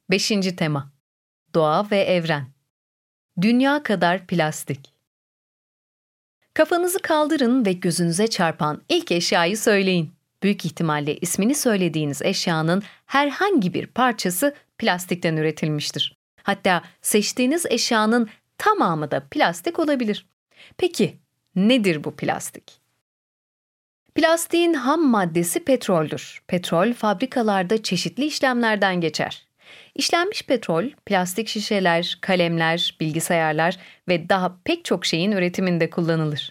Beşinci tema: Doğa ve evren. Dünya kadar plastik. Kafanızı kaldırın ve gözünüze çarpan ilk eşyayı söyleyin. Büyük ihtimalle ismini söylediğiniz eşyanın herhangi bir parçası plastikten üretilmiştir. Hatta seçtiğiniz eşyanın tamamı da plastik olabilir. Peki, nedir bu plastik? Plastiğin ham maddesi petroldür. Petrol fabrikalarda çeşitli işlemlerden geçer. İşlenmiş petrol, plastik şişeler, kalemler, bilgisayarlar ve daha pek çok şeyin üretiminde kullanılır.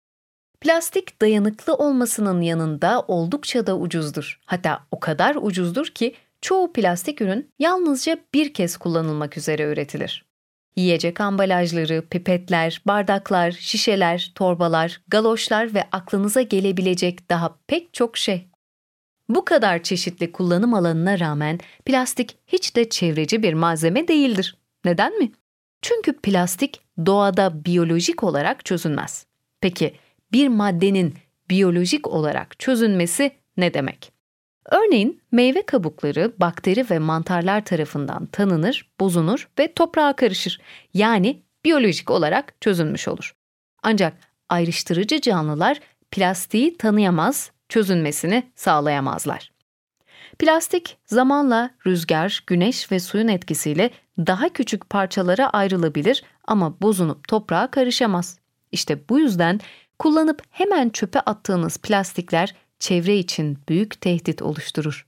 Plastik dayanıklı olmasının yanında oldukça da ucuzdur. Hatta o kadar ucuzdur ki çoğu plastik ürün yalnızca bir kez kullanılmak üzere üretilir. Yiyecek ambalajları, pipetler, bardaklar, şişeler, torbalar, galoşlar ve aklınıza gelebilecek daha pek çok şey. Bu kadar çeşitli kullanım alanına rağmen plastik hiç de çevreci bir malzeme değildir. Neden mi? Çünkü plastik doğada biyolojik olarak çözünmez. Peki bir maddenin biyolojik olarak çözünmesi ne demek? Örneğin meyve kabukları bakteri ve mantarlar tarafından tanınır, bozunur ve toprağa karışır. Yani biyolojik olarak çözünmüş olur. Ancak ayrıştırıcı canlılar plastiği tanıyamaz, çözünmesini sağlayamazlar. Plastik zamanla rüzgar, güneş ve suyun etkisiyle daha küçük parçalara ayrılabilir ama bozunup toprağa karışamaz. İşte bu yüzden kullanıp hemen çöpe attığınız plastikler çevre için büyük tehdit oluşturur.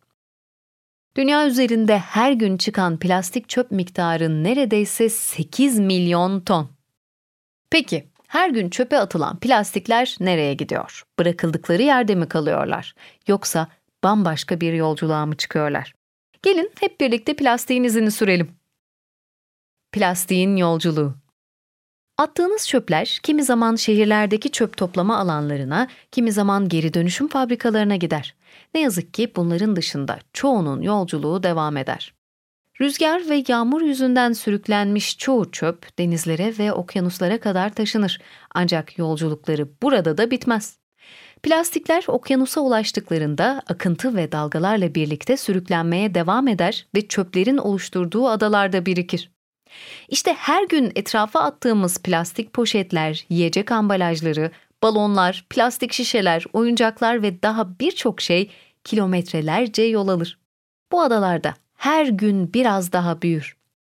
Dünya üzerinde her gün çıkan plastik çöp miktarı neredeyse 8 milyon ton. Peki, her gün çöpe atılan plastikler nereye gidiyor? Bırakıldıkları yerde mi kalıyorlar? Yoksa bambaşka bir yolculuğa mı çıkıyorlar? Gelin hep birlikte plastiğin izini sürelim. Plastiğin yolculuğu. Attığınız çöpler kimi zaman şehirlerdeki çöp toplama alanlarına, kimi zaman geri dönüşüm fabrikalarına gider. Ne yazık ki bunların dışında çoğunun yolculuğu devam eder. Rüzgar ve yağmur yüzünden sürüklenmiş çoğu çöp denizlere ve okyanuslara kadar taşınır. Ancak yolculukları burada da bitmez. Plastikler okyanusa ulaştıklarında akıntı ve dalgalarla birlikte sürüklenmeye devam eder ve çöplerin oluşturduğu adalarda birikir. İşte her gün etrafa attığımız plastik poşetler, yiyecek ambalajları, balonlar, plastik şişeler, oyuncaklar ve daha birçok şey kilometrelerce yol alır. Bu adalarda her gün biraz daha büyür.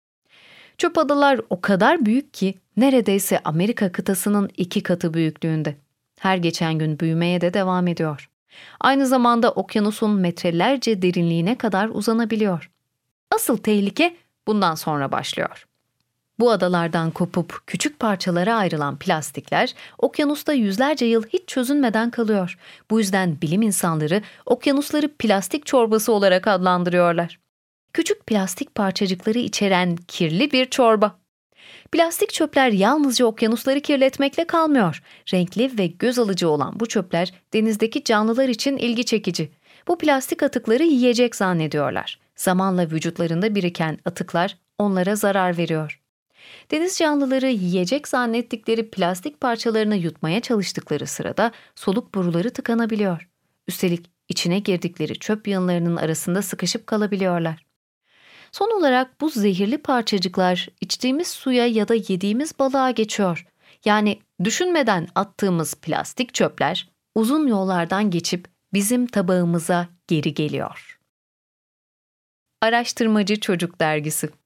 Çöp adalar o kadar büyük ki neredeyse Amerika kıtasının 2 katı büyüklüğünde. Her geçen gün büyümeye de devam ediyor. Aynı zamanda okyanusun metrelerce derinliğine kadar uzanabiliyor. Asıl tehlike bundan sonra başlıyor. Bu adalardan kopup küçük parçalara ayrılan plastikler okyanusta yüzlerce yıl hiç çözünmeden kalıyor. Bu yüzden bilim insanları okyanusları plastik çorbası olarak adlandırıyorlar. Küçük plastik parçacıkları içeren kirli bir çorba. Plastik çöpler yalnızca okyanusları kirletmekle kalmıyor. Renkli ve göz alıcı olan bu çöpler denizdeki canlılar için ilgi çekici. Bu plastik atıkları yiyecek zannediyorlar. Zamanla vücutlarında biriken atıklar onlara zarar veriyor. Deniz canlıları yiyecek zannettikleri plastik parçalarını yutmaya çalıştıkları sırada soluk boruları tıkanabiliyor. Üstelik içine girdikleri çöp yığınlarının arasında sıkışıp kalabiliyorlar. Son olarak bu zehirli parçacıklar içtiğimiz suya ya da yediğimiz balığa geçiyor. Yani düşünmeden attığımız plastik çöpler uzun yollardan geçip bizim tabağımıza geri geliyor. Araştırmacı Çocuk Dergisi.